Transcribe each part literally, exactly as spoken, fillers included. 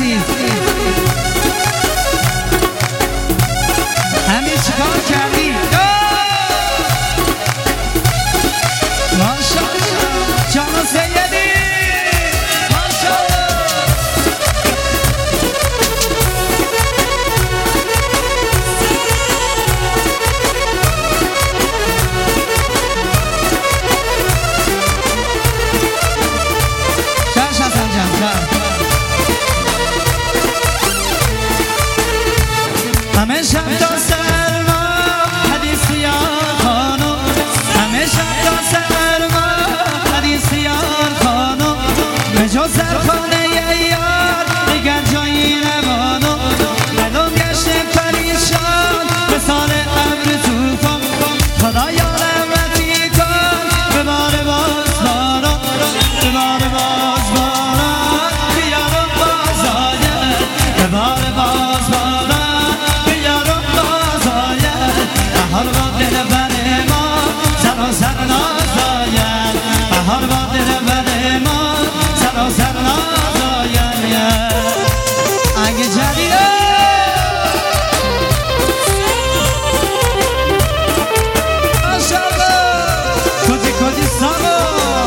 عزیز همین چیکار کردی ماشاءالله جان سیدی ماشاءالله چش حسن جان چش همه شب تا سرما حدیث یار خانم همه شب تا سرما حدیث یار خانم به جز سرخانه یار دیگر جایی نمانم دلم گشته پریشان مثال ابر طوفان خدا یارم رفیق کن به بار باز باران به بار باز باران بیارم باز آید به بار باز باران بیارم باز آید بهار با دل بر ما سراسر ناز آید بهار با دل بر ما سراسر ناز آید اگه جدیده ماشاءالله کجی کجی ساما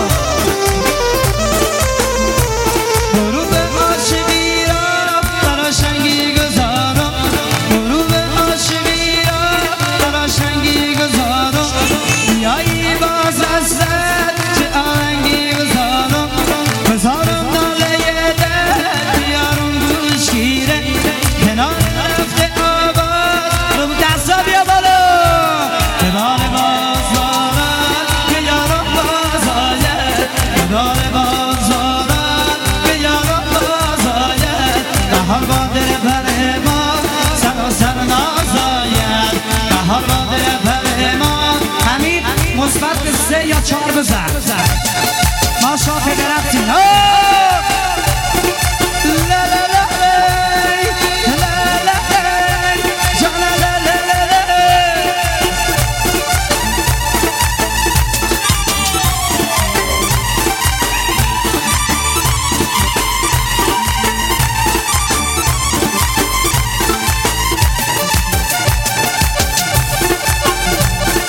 برو به عاشقی را برا شنگی گذارم برو به عاشقی را برا شنگی گذارم بیایی باز از سر چه آهنگی گذارم بذارم ناله دل بیارم گوش گیره کنار رفته آباد رو دستا بیا بالا به بار باز بارد بیارم باز آید به بار باز بارد بیارم باز آید بهار با دل بر ما سراسر ناز آید بهار با دل بر ما حمید مثبت سه یا چهار بزن ما شاخه درفتیم لا لا لا لا لا لا جان لا لا لا لا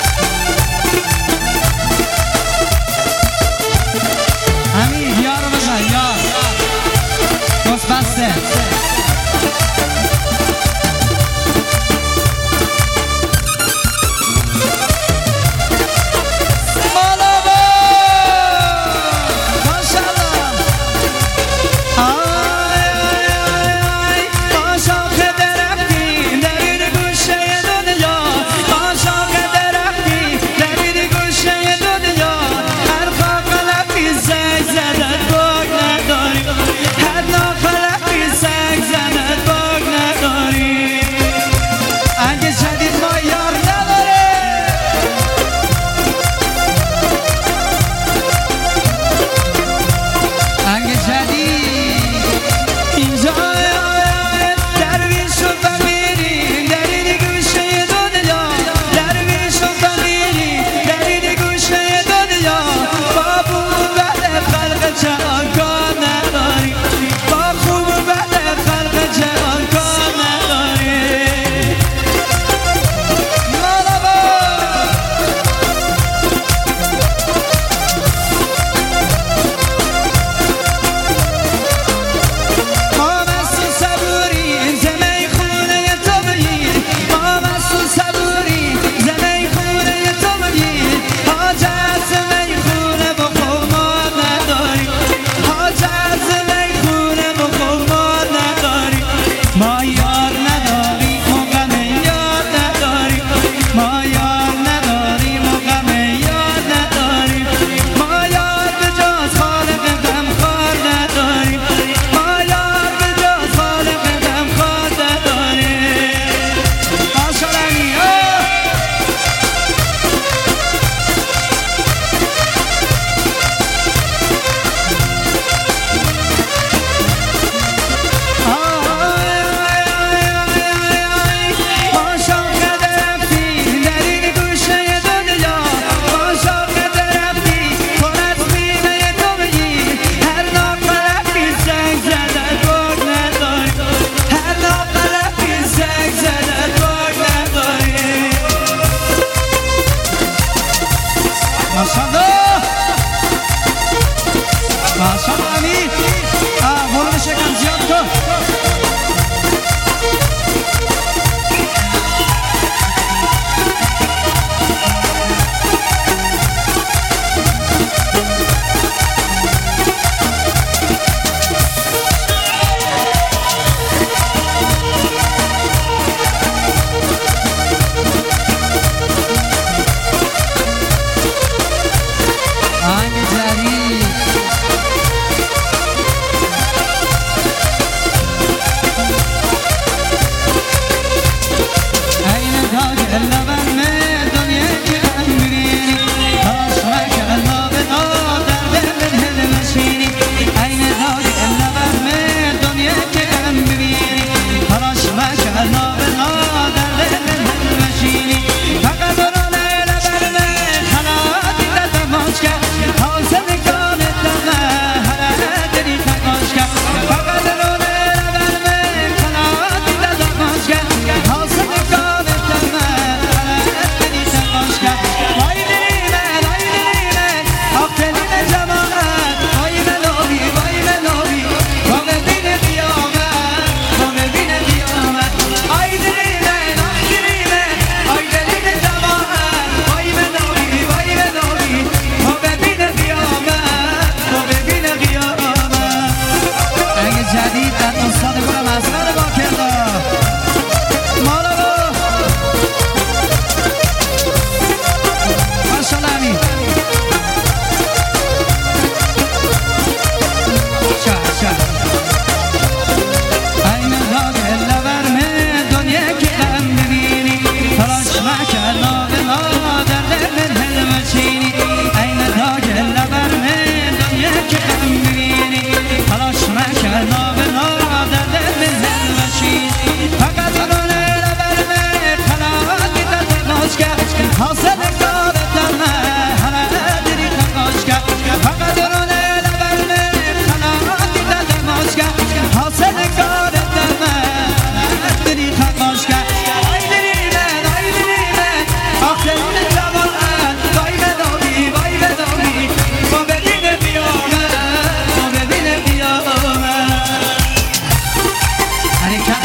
همین بیارو بزن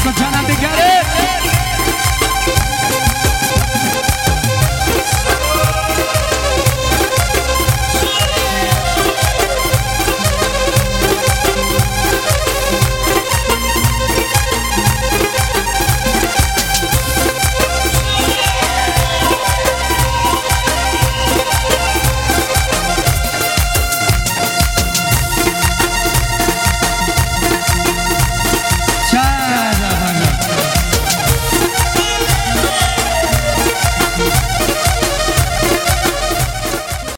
جانم بگره